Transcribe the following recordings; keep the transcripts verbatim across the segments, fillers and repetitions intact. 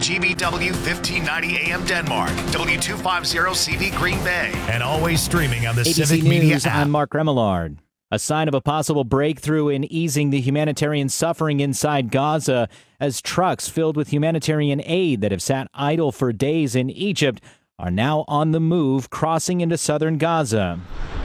G B W fifteen ninety A M Denmark, W two fifty C V Green Bay, and always streaming on the A B C Civic Media News, app. I'm Mark Remillard. A sign of a possible breakthrough in easing the humanitarian suffering inside Gaza as trucks filled with humanitarian aid that have sat idle for days in Egypt are now on the move, crossing into southern Gaza.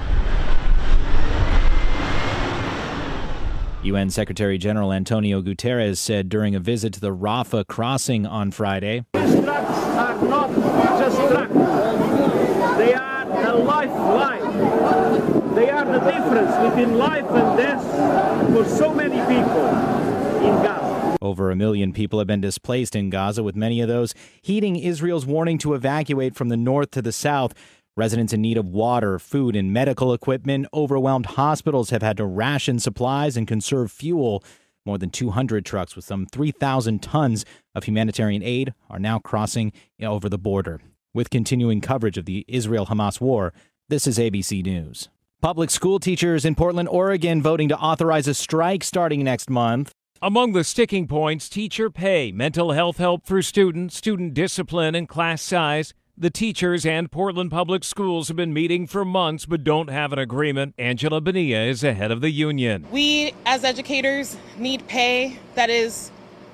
U N Secretary General Antonio Guterres said during a visit to the Rafah crossing on Friday, These trucks are not just trucks. They are the lifeline. They are the difference between life and death for so many people in Gaza. Over a million people have been displaced in Gaza, with many of those heeding Israel's warning to evacuate from the north to the south. Residents in need of water, food, and medical equipment. Overwhelmed hospitals have had to ration supplies and conserve fuel. More than two hundred trucks with some three thousand tons of humanitarian aid are now crossing over the border. With continuing coverage of the Israel-Hamas war, this is A B C News. Public school teachers in Portland, Oregon, voting to authorize a strike starting next month. Among the sticking points, teacher pay, mental health help for students, student discipline, and class size. The teachers and Portland Public Schools have been meeting for months but don't have an agreement. Angela Bonilla is the head of the union. We, as educators, need pay that is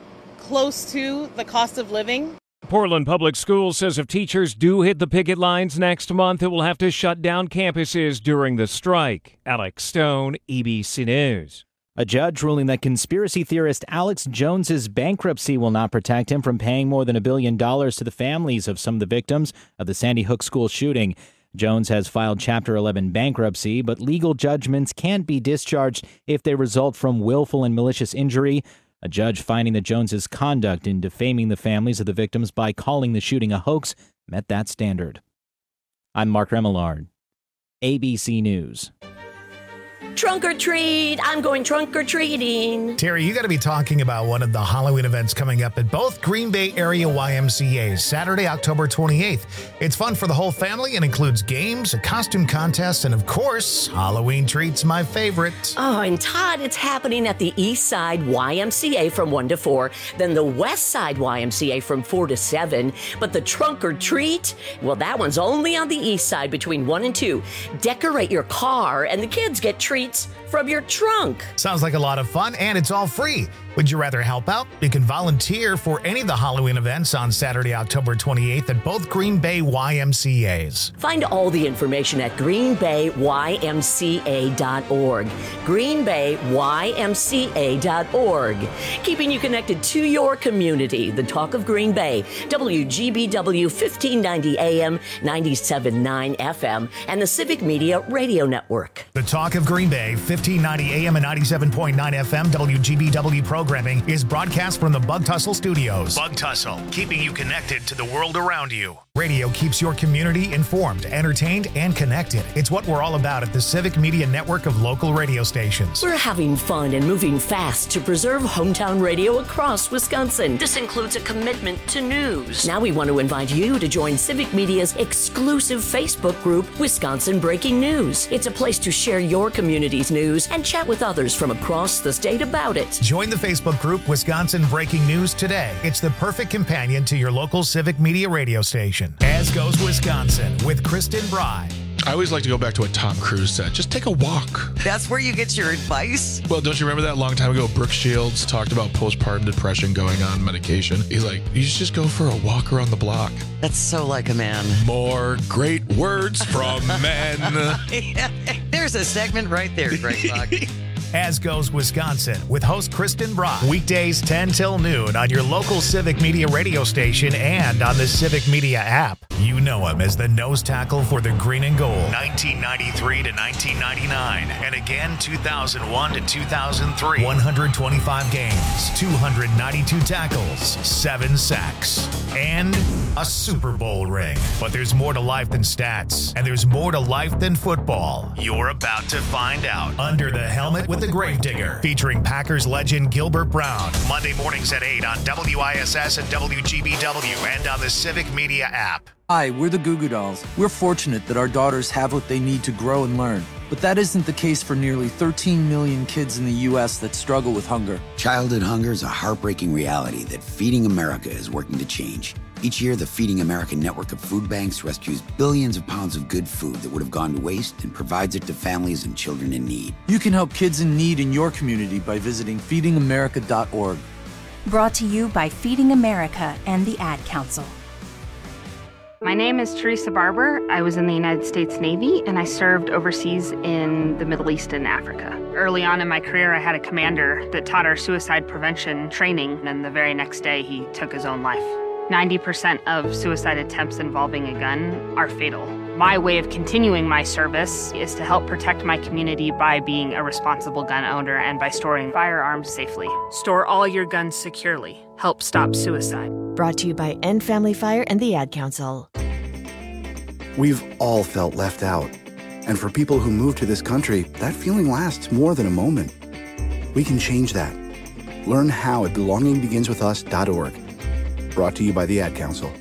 close to the cost of living. Portland Public Schools says if teachers do hit the picket lines next month, it will have to shut down campuses during the strike. Alex Stone, A B C News. A judge ruling that conspiracy theorist Alex Jones's bankruptcy will not protect him from paying more than a billion dollars to the families of some of the victims of the Sandy Hook school shooting. Jones has filed Chapter eleven bankruptcy, but legal judgments can't be discharged if they result from willful and malicious injury. A judge finding that Jones's conduct in defaming the families of the victims by calling the shooting a hoax met that standard. I'm Mark Remillard, A B C News. Trunk or treat. I'm going trunk or treating. Terry, you got to be talking about one of the Halloween events coming up at both Green Bay area Y M C As, Saturday, October twenty-eighth. It's fun for the whole family and includes games, a costume contest, and of course, Halloween treats, my favorite. Oh, and Todd, it's happening at the East Side Y M C A from one to four, then the West Side Y M C A from four to seven. But the trunk or treat, well, that one's only on the East Side between one and two. Decorate your car, and the kids get treats from your trunk. Sounds like a lot of fun, and it's all free. Would you rather help out? You can volunteer for any of the Halloween events on Saturday, October twenty-eighth at both Green Bay Y M C As. Find all the information at green bay y m c a dot org. green bay y m c a dot org. Keeping you connected to your community. The Talk of Green Bay, W G B W fifteen ninety A M, ninety-seven point nine F M, and the Civic Media Radio Network. The Talk of Green Bay, fifteen ninety A M and ninety-seven point nine F M, W G B W programming is broadcast from the Bug Tussle Studios. Bug Tussle, keeping you connected to the world around you. Radio keeps your community informed, entertained, and connected. It's what we're all about at the Civic Media Network of local radio stations. We're having fun and moving fast to preserve hometown radio across Wisconsin. This includes a commitment to news. Now we want to invite you to join Civic Media's exclusive Facebook group, Wisconsin Breaking News. It's a place to share your community's news and chat with others from across the state about it. Join the Facebook group Wisconsin Breaking News today. It's the perfect companion to your local Civic Media radio station. As Goes Wisconsin with Kristen Bry. I always like to go back to what Tom Cruise said. Just take a walk. That's where you get your advice? Well, don't you remember that a long time ago? Brooke Shields talked about postpartum depression going on medication. He's like, you should just go for a walk around the block. That's so like a man. More great words from men. Yeah, there's a segment right there, Greg Buck. As Goes Wisconsin with host Kristen Brock. Weekdays ten till noon on your local Civic Media radio station and on the Civic Media app. You know him as the nose tackle for the green and gold. nineteen ninety-three to nineteen ninety-nine. And again, two thousand one to two thousand three. one hundred twenty-five games, two hundred ninety-two tackles, seven sacks, and a Super Bowl ring. But there's more to life than stats, and there's more to life than football. You're about to find out. Under the Helmet with the Gravedigger, featuring Packers legend Gilbert Brown. Monday mornings at eight on W I S S and W G B W and on the Civic Media app. Hi, we're the Goo Goo Dolls. We're fortunate that our daughters have what they need to grow and learn. But that isn't the case for nearly thirteen million kids in the U S that struggle with hunger. Childhood hunger is a heartbreaking reality that Feeding America is working to change. Each year, the Feeding America network of food banks rescues billions of pounds of good food that would have gone to waste and provides it to families and children in need. You can help kids in need in your community by visiting feeding america dot org. Brought to you by Feeding America and the Ad Council. My name is Teresa Barber. I was in the United States Navy, and I served overseas in the Middle East and Africa. Early on in my career, I had a commander that taught our suicide prevention training, and the very next day, he took his own life. ninety percent of suicide attempts involving a gun are fatal. My way of continuing my service is to help protect my community by being a responsible gun owner and by storing firearms safely. Store all your guns securely. Help stop suicide. Brought to you by End Family Fire and the Ad Council. We've all felt left out. And for people who move to this country, that feeling lasts more than a moment. We can change that. Learn how at belonging begins with us dot org. Brought to you by the Ad Council.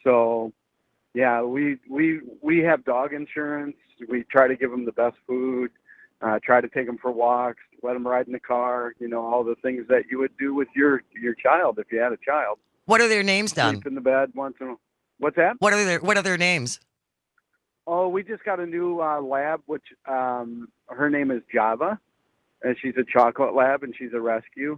So, yeah, we we we have dog insurance. We try to give them the best food, uh, try to take them for walks, let them ride in the car, you know, all the things that you would do with your, your child if you had a child. What are their names, Don? Sleep in the bed once in a What's that? What are their What are their names? Oh, we just got a new uh, lab, which um, her name is Java, and she's a chocolate lab, and she's a rescue.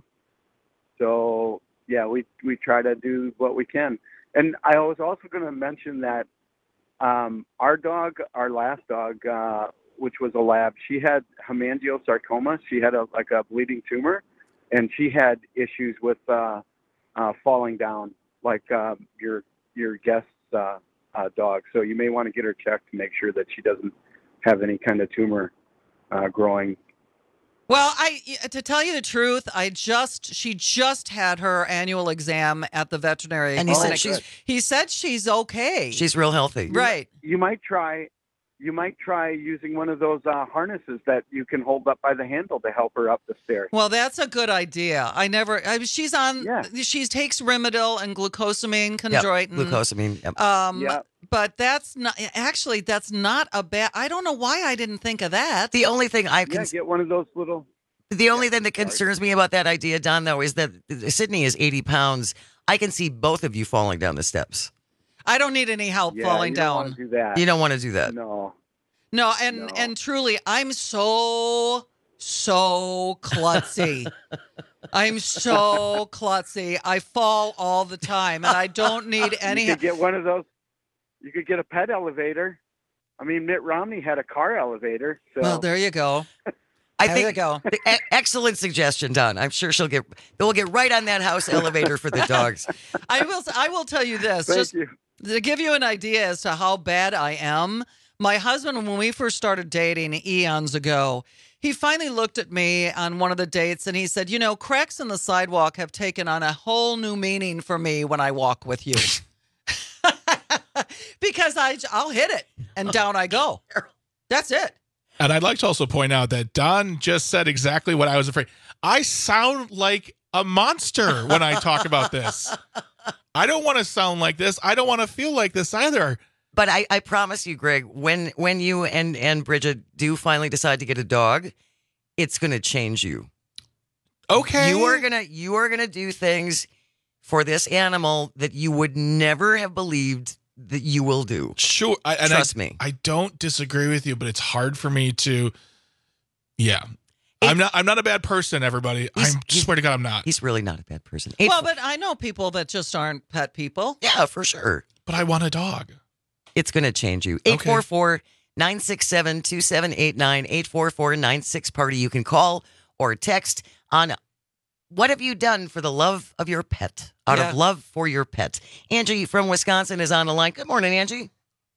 So, yeah, we, we try to do what we can. And I was also going to mention that um, our dog, our last dog, uh, which was a lab, she had hemangiosarcoma. She had a like a bleeding tumor, and she had issues with uh, uh, falling down, like uh, your your guest's uh, uh, dog. So you may want to get her checked to make sure that she doesn't have any kind of tumor uh, growing. Well, I to tell you the truth, I just she just had her annual exam at the veterinary And he clinic. said she's- he said she's okay. She's real healthy. Right. You might try, you might try using one of those uh, harnesses that you can hold up by the handle to help her up the stairs. Well, that's a good idea. I never. I, she's on. She takes Rimadyl and glucosamine, Yep, chondroitin. glucosamine. Yep. Um, Yeah. But that's not actually. That's not a bad. I don't know why I didn't think of that. The only thing I Yeah, can get one of those little. The only thing that concerns me about that idea, Don, though, is that Sydney is eighty pounds. I can see both of you falling down the steps. I don't need any help Yeah, falling you don't down. wanna do that. You don't want to do that. No. No, and and truly, I'm so so klutzy. I'm so klutzy. I fall all the time, and I don't need any. You could get one of those. You could get a pet elevator. I mean, Mitt Romney had a car elevator. So. Well, there you go. I There think you go. the- e- excellent suggestion, Don. I'm sure she'll get. We'll get right on that house elevator for the dogs. I will. I will tell you this. Thank just you. to give you an idea as to how bad I am. My husband, when we first started dating eons ago, he finally looked at me on one of the dates and he said, "You know, cracks in the sidewalk have taken on a whole new meaning for me when I walk with you." Because I, I'll hit it and down I go. That's it. And I'd like to also point out that Don just said exactly what I was afraid. I sound like a monster when I talk about this. I don't want to sound like this. I don't want to feel like this either. But I, I promise you, Greg, when when you and, and Bridget do finally decide to get a dog, it's going to change you. Okay. You are gonna you are gonna do things for this animal that you would never have believed that you will do. Sure. I, and Trust I, me. I don't disagree with you, but it's hard for me to. Yeah. I'm not. I'm not a bad person. Everybody. I swear to God, I'm not. He's really not a bad person. Well, but I know people that just aren't pet people. Yeah, for sure. But I want a dog. It's going to change you. eight four four, nine six seven, two seven eight nine, eight four four, nine six party. You can call or text on what have you done for the love of your pet, out Yeah. of love for your pet. Angie from Wisconsin is on the line. Good morning, Angie.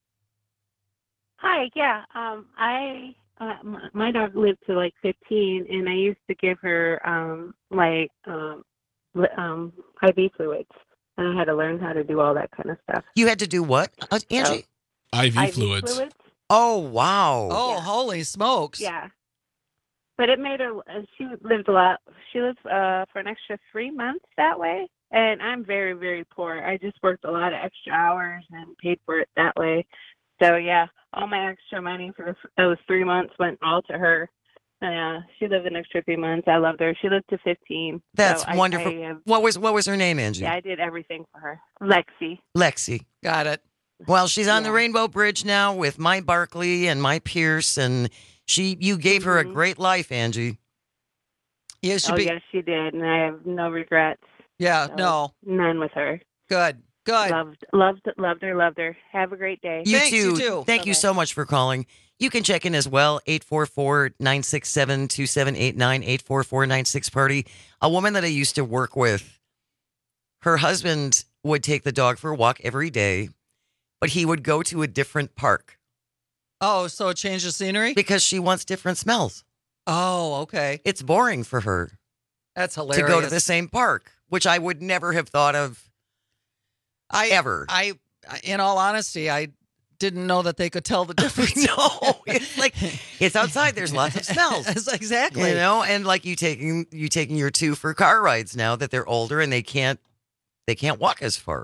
Hi, yeah. Um, I uh, my, my dog lived to like fifteen, and I used to give her um, like um, li- um, I V fluids, and I had to learn how to do all that kind of stuff. You had to do what, uh, Angie? I V I V fluids. fluids? Oh, wow. Oh, holy smokes. Yeah. But it made her. uh, She lived a lot. She lived uh, for an extra three months that way, and I'm very, very poor. I just worked a lot of extra hours and paid for it that way. So yeah, all my extra money for those three months went all to her. Yeah, she lived an extra three months. I loved her. She lived to fifteen. That's So I- wonderful. I, uh, what was what was her name, Angie? yeah, I did everything for her. Lexi. Lexi. Got it. Well, she's on the Rainbow Bridge now with my Barkley and my Pierce, and she you gave her a great life, Angie. Yeah, Oh yes, she did, and I have no regrets. Yeah, So, no. none with her. Good. Good. Loved, loved, loved her, loved her. Have a great day. You too. Thank you so much for calling. You can check in as well, eight four four, nine six seven, two seven eight nine, eight four four, nine six party. A woman that I used to work with, her husband would take the dog for a walk every day, but he would go to a different park. Oh, so it changed the scenery? Because she wants different smells. Oh, okay. It's boring for her That's hilarious. to go to the same park, which I would never have thought of I, ever. I, in all honesty, I didn't know that they could tell the difference. No, it's like it's outside. There's lots of smells. Exactly. You know, and like you taking you taking your two for car rides now that they're older and they can't they can't walk as far.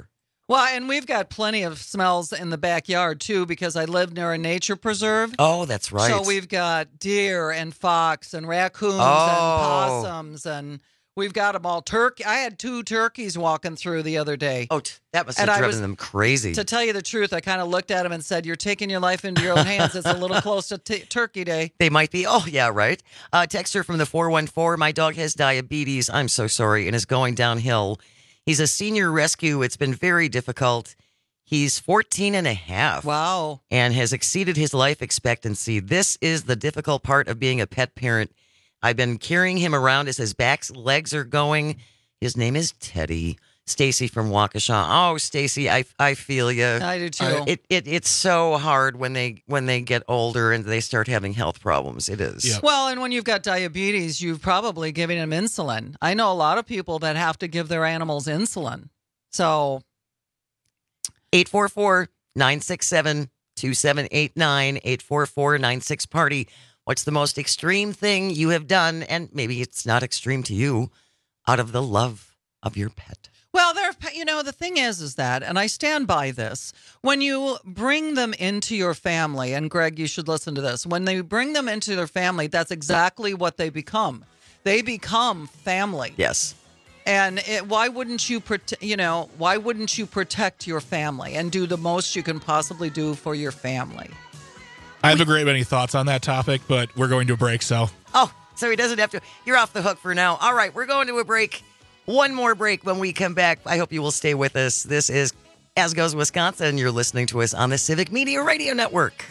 Well, and we've got plenty of smells in the backyard, too, because I live near a nature preserve. Oh, that's right. So we've got deer and fox and raccoons Oh. and possums, and we've got them all. Turkey. I had two turkeys walking through the other day. Oh, t- that must have And I driven was- them crazy. To tell you the truth, I kind of looked at him and said, you're taking your life into your own hands. It's a little close to t- Turkey Day. They might be. Oh, yeah, right. Uh, texter from the four one four, my dog has diabetes. I'm so sorry, and is going downhill. He's a senior rescue. It's been very difficult. He's fourteen and a half. Wow. And has exceeded his life expectancy. This is the difficult part of being a pet parent. I've been carrying him around as his back's legs are going. His name is Teddy. Stacy from Waukesha. Oh, Stacy, I I feel you. I do too. It, it it's so hard when they when they get older and they start having health problems. It is. Well, and when you've got diabetes, you've probably given them insulin. I know a lot of people that have to give their animals insulin. So eight four four, nine six seven, two seven eight nine, eight four four, nine six party. What's the most extreme thing you have done? And maybe it's not extreme to you, out of the love of your pet. Well, there, you know, the thing is, is that, and I stand by this, when you bring them into your family, and Greg, you should listen to this, when they bring them into their family, that's exactly what they become. They become family. Yes. And it, why wouldn't you, prote- you know, why wouldn't you protect your family and do the most you can possibly do for your family? I have a great many thoughts on that topic, but we're going to a break, so. Oh, so he doesn't have to. You're off the hook for now. All right, we're going to a break. One more break. When we come back, I hope you will stay with us. This is As Goes Wisconsin. You're listening to us on the Civic Media Radio Network.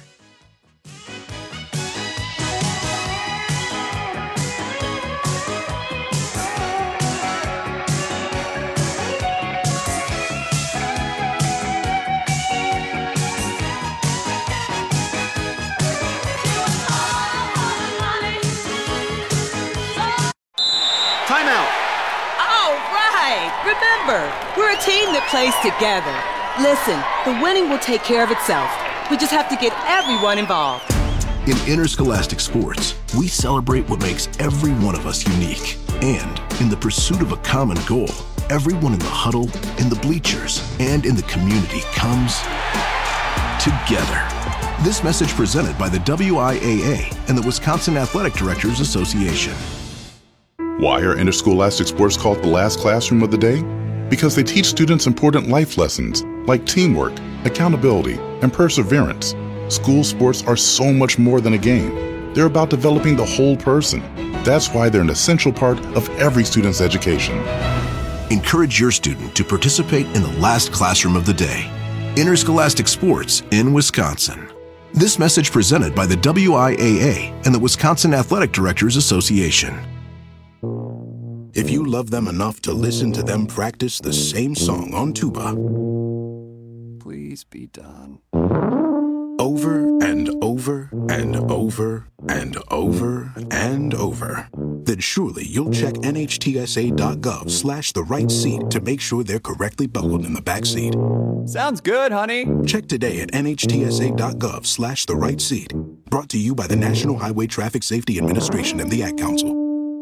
Timeout. All right. Remember, we're a team that plays together. Listen, the winning will take care of itself. We just have to get everyone involved. In interscholastic sports, we celebrate what makes every one of us unique. And in the pursuit of a common goal, everyone in the huddle, in the bleachers, and in the community comes together. This message presented by the W I A A and the Wisconsin Athletic Directors Association. Why are interscholastic sports called the last classroom of the day? Because they teach students important life lessons like teamwork, accountability, and perseverance. School sports are so much more than a game. They're about developing the whole person. That's why they're an essential part of every student's education. Encourage your student to participate in the last classroom of the day. Interscholastic sports in Wisconsin. This message presented by the W I A A and the Wisconsin Athletic Directors Association. If you love them enough to listen to them practice the same song on tuba, Please be done. over and over and over and over and over, then surely you'll check N H T S A dot gov slash the right seat to make sure they're correctly buckled in the back seat. Sounds good, honey. Check today at N H T S A dot gov slash the right seat. Brought to you by the National Highway Traffic Safety Administration and the Ad Council.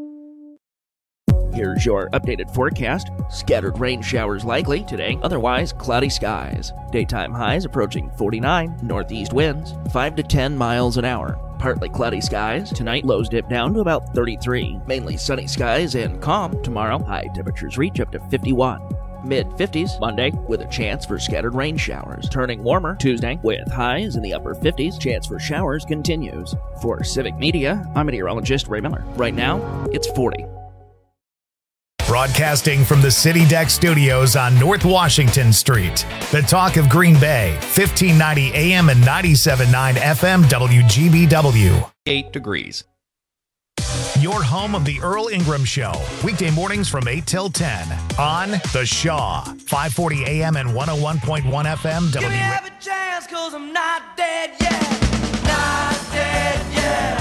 Here's your updated forecast. Scattered rain showers likely today, otherwise cloudy skies. Daytime highs approaching forty-nine, northeast winds five to ten miles an hour. Partly cloudy skies. Tonight, lows dip down to about thirty-three. Mainly sunny skies and calm tomorrow. High temperatures reach up to fifty-one. Mid fifties Monday with a chance for scattered rain showers. Turning warmer Tuesday with highs in the upper fifties. Chance for showers continues. For Civic Media, I'm meteorologist Ray Miller. Right now, it's forty. Broadcasting from the City Deck Studios on North Washington Street. The talk of Green Bay, fifteen ninety A M and ninety-seven point nine F M W G B W. Eight degrees. Your home of the Earl Ingram Show. Weekday mornings from eight till ten on The Shaw, five forty A M and one oh one point one F M W. Give me every chance, cause I'm not dead yet. Not dead yet.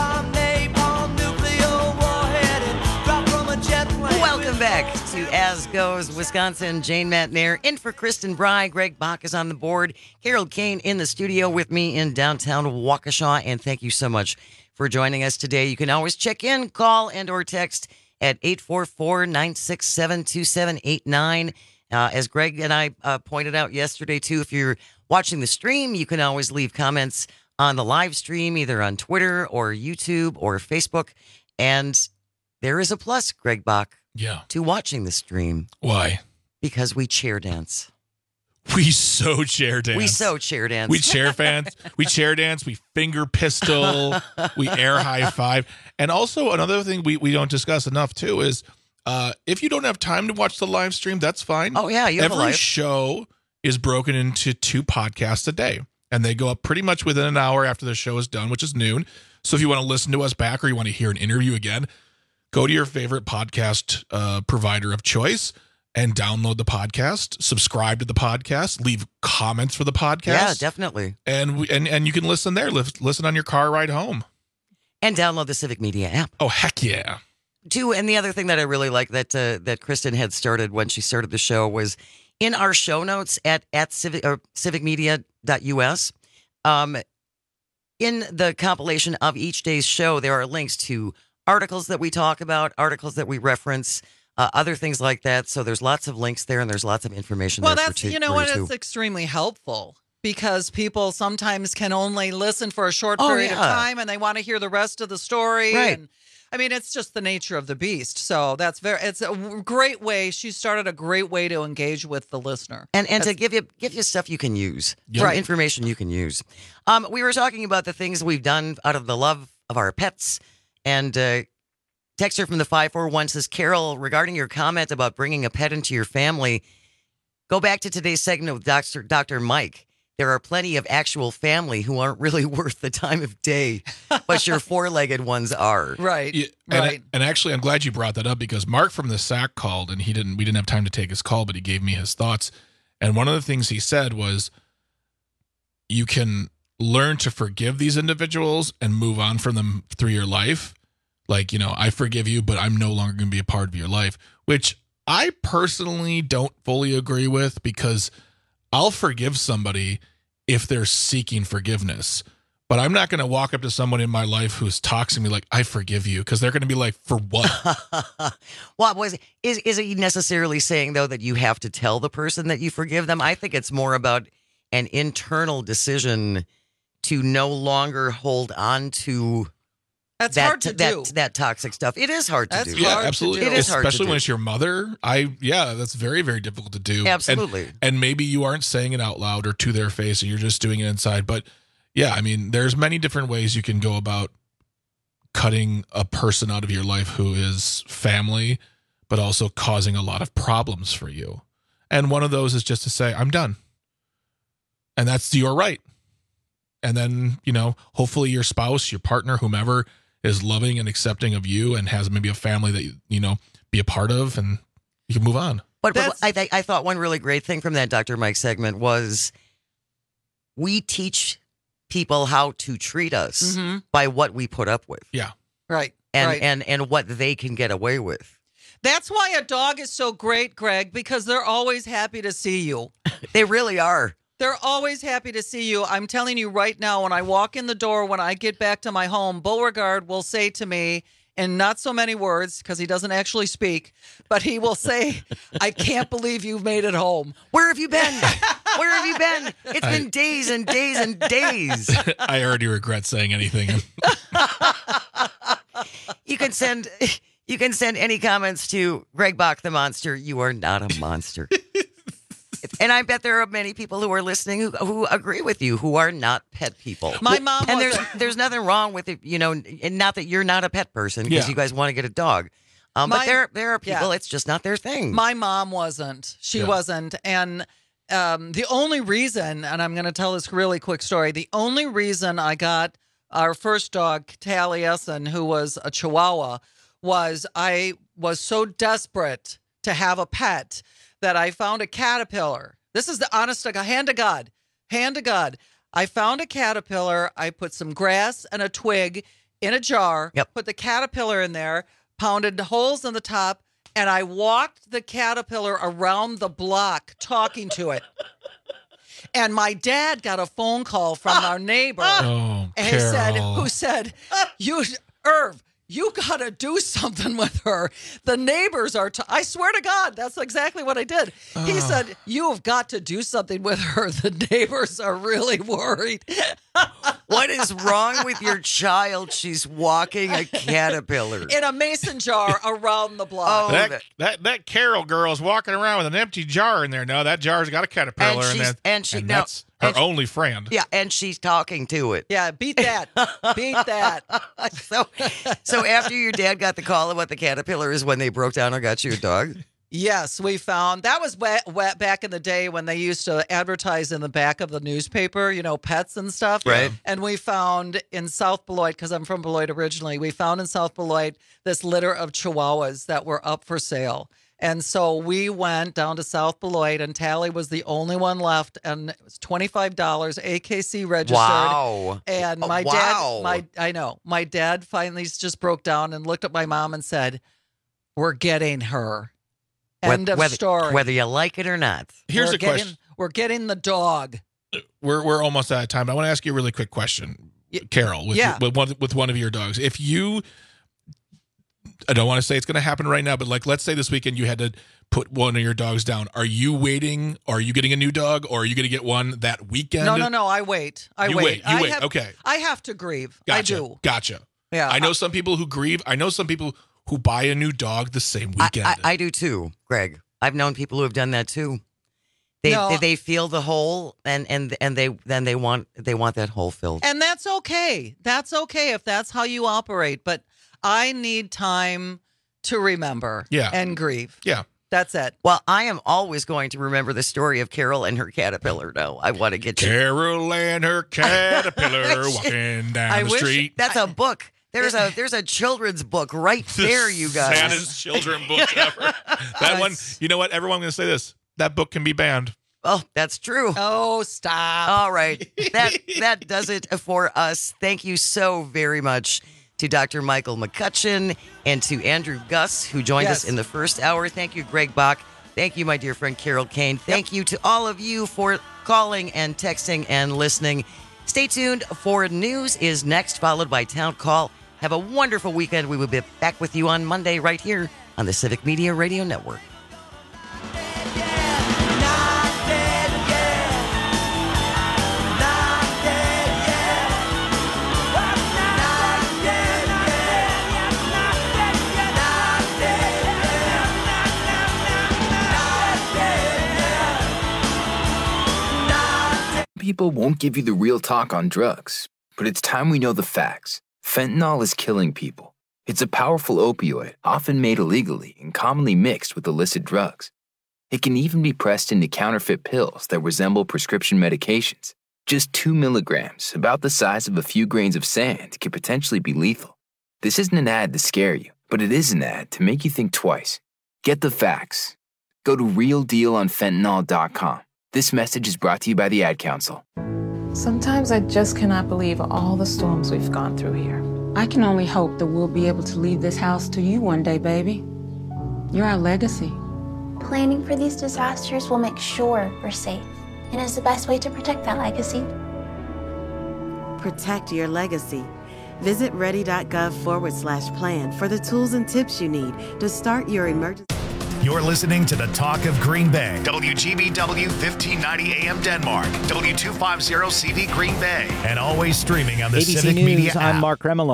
To As goes Wisconsin. Jane Matnair in for Kristen Bry. Greg Bach is on the board. Carol Kane in the studio with me in downtown Waukesha. And thank you so much for joining us today. You can always check in, call, and or text at eight four four, nine six seven, two seven eight nine. Uh, as Greg and I uh, pointed out yesterday, too, if you're watching the stream, you can always leave comments on the live stream, either on Twitter or YouTube or Facebook. And there is a plus, Greg Bach, yeah, to watching the stream. Why? Because we chair dance. We so chair dance. We so chair dance. We chair fans. We chair dance. We finger pistol. We air high five. And also another thing we, we don't discuss enough too is uh, if you don't have time to watch the live stream, that's fine. Oh yeah, you have Every a live. show is broken into two podcasts a day, and they go up pretty much within an hour after the show is done, which is noon. So if you want to listen to us back or you want to hear an interview again, go to your favorite podcast uh, provider of choice and download the podcast, subscribe to the podcast, leave comments for the podcast. Yeah, definitely. And we, and and you can listen there. Listen on your car ride home. And download the Civic Media app. Oh, heck yeah. Too, and the other thing that I really like that uh, that Kristen had started when she started the show was in our show notes at, at civic, or civic media dot U S. Um, in the compilation of each day's show, there are links to articles that we talk about, articles that we reference, Uh, other things like that. So there's lots of links there and there's lots of information well, there. that's, for you know for what, too. it's extremely helpful because people sometimes can only listen for a short Oh, period yeah. of time and they want to hear the rest of the story. Right. And I mean, it's just the nature of the beast. So that's very, it's a great way. She started a great way to engage with the listener. And and to That's- give you give you stuff you can use, Yep. some Right. information you can use. Um, we were talking about the things we've done out of the love of our pets, and uh, texter from the five four one says, Carol, regarding your comment about bringing a pet into your family, go back to today's segment with Doctor Doctor Mike. There are plenty of actual family who aren't really worth the time of day, but your four-legged ones are. Right. Yeah, and, right. and actually, I'm glad you brought that up because Mark from the S A C called, and he didn't. We didn't have time to take his call, but he gave me his thoughts. And one of the things he said was, you can learn to forgive these individuals and move on from them through your life. Like, you know, I forgive you, but I'm no longer going to be a part of your life, which I personally don't fully agree with because I'll forgive somebody if they're seeking forgiveness. But I'm not going to walk up to someone in my life who's toxic me like, I forgive you, because they're going to be like, for what? What was is is it necessarily saying though that you have to tell the person that you forgive them? I think it's more about an internal decision to no longer hold on to That's that hard to that, do. that toxic stuff. It is hard to That's do. Yeah, hard to absolutely. do. It is hard to Especially do. when it's your mother. I yeah, that's very, very difficult to do. Absolutely. And, and maybe you aren't saying it out loud or to their face, and you're just doing it inside. But yeah, I mean, there's many different ways you can go about cutting a person out of your life who is family, but also causing a lot of problems for you. And one of those is just to say, I'm done. And that's your right. And then, you know, hopefully your spouse, your partner, whomever is loving and accepting of you and has maybe a family that, you know, be a part of, and you can move on. But, but That's- I th- I thought one really great thing from that Doctor Mike segment was we teach people how to treat us Mm-hmm. by what we put up with. Yeah. Right. And, right. and and what they can get away with. That's why a dog is so great, Greg, because they're always happy to see you. They really are. They're always happy to see you. I'm telling you right now, when I walk in the door, when I get back to my home, Beauregard will say to me, in not so many words, because he doesn't actually speak, but he will say, I can't believe you've made it home. Where have you been? Where have you been? It's been I- days and days and days. I already regret saying anything. You can send you can send any comments to Greg Bach the Monster. You are not a monster. And I bet there are many people who are listening who, who agree with you, who are not pet people. My mom and there's wasn't. there's nothing wrong with it, you know, and not that you're not a pet person because Yeah. you guys want to get a dog. Um, but My- there there are people, yeah. it's just not their thing. My mom wasn't. She Yeah. wasn't. And um, the only reason, and I'm going to tell this really quick story, the only reason I got our first dog, Taliesin, who was a Chihuahua, was I was so desperate to have a pet that I found a caterpillar. This is the honest to God, hand to God, hand to God. I found a caterpillar. I put some grass and a twig in a jar, Yep. put the caterpillar in there, pounded holes in the top, and I walked the caterpillar around the block talking to it. And my dad got a phone call from our neighbor Oh, and he said, Carol. who said, you, Irv, you got to do something with her. The neighbors are, t- I swear to God, that's exactly what I did. He Oh. said, you have got to do something with her. The neighbors are really worried. What is wrong with your child? She's walking a caterpillar. In a mason jar around the block. that, that that Carol girl's walking around with an empty jar in there. No, that jar's got a caterpillar And in she's- it. and she- no, that's her and she- only friend. Yeah, and she's talking to it. Yeah, beat that. Beat that. so, so after your dad got the call about the caterpillar is when they broke down and got you a dog? Yes, we found that was wet, wet back in the day when they used to advertise in the back of the newspaper, you know, pets and stuff. Right. And we found in South Beloit, because I'm from Beloit originally, we found in South Beloit this litter of Chihuahuas that were up for sale. And so we went down to South Beloit, and Tally was the only one left, and it was twenty-five dollars A K C registered. Wow. And Oh, my wow. dad, my I know, my dad finally just broke down and looked at my mom and said, "We're getting her." End of whether, story. Whether you like it or not. Here's we're a getting, question. We're getting the dog. We're we're almost out of time. But I want to ask you a really quick question, Carol, with, Yeah. your, with one with one of your dogs. If you, I don't want to say it's going to happen right now, but like, let's say this weekend you had to put one of your dogs down. Are you waiting? Are you getting a new dog, or are you going to get one that weekend? No, no, no. I wait. I You wait. wait. You I wait. Have, Okay. I have to grieve. Gotcha. I do. Gotcha. Yeah. I know some people who grieve. I know some people who buy a new dog the same weekend. I, I, I do too, Greg. I've known people who have done that too. They No. they, they feel the hole and and and they then they want they want that hole filled. And that's okay. That's okay if that's how you operate. But I need time to remember Yeah. and grieve. Yeah. That's it. Well, I am always going to remember the story of Carol and her caterpillar. No, I want to get you. Carol and her caterpillar walking down I the wish- street. That's a book. There's a there's a children's book right there, you guys. Saddest children book ever. That one, you know what? Everyone, I'm going to say this. That book can be banned. Oh, that's true. Oh, stop. All right. That that does it for us. Thank you so very much to Doctor Michael McCutcheon and to Andrew Gus, who joined Yes. us in the first hour. Thank you, Greg Bach. Thank you, my dear friend Carol Kane. Thank you to all of you for calling and texting and listening. Stay tuned for news is next, followed by Town Call. Have a wonderful weekend. We will be back with you on Monday right here on the Civic Media Radio Network. People won't give you the real talk on drugs, but it's time we know the facts. Fentanyl is killing people. It's a powerful opioid, often made illegally and commonly mixed with illicit drugs. It can even be pressed into counterfeit pills that resemble prescription medications. Just two milligrams, about the size of a few grains of sand, can potentially be lethal. This isn't an ad to scare you, but it is an ad to make you think twice. Get the facts. Go to real deal on fentanyl dot com. This message is brought to you by the Ad Council. Sometimes I just cannot believe all the storms we've gone through here. I can only hope that we'll be able to leave this house to you one day, baby. You're our legacy. Planning for these disasters will make sure we're safe, and is the best way to protect that legacy. Protect your legacy. Visit ready.gov forward slash plan for the tools and tips you need to start your emergency. You're listening to the Talk of Green Bay. W G B W fifteen ninety A M Denmark. W two fifty C V Green Bay. And always streaming on the A B C Civic News, Media I'm app. Mark Remillard.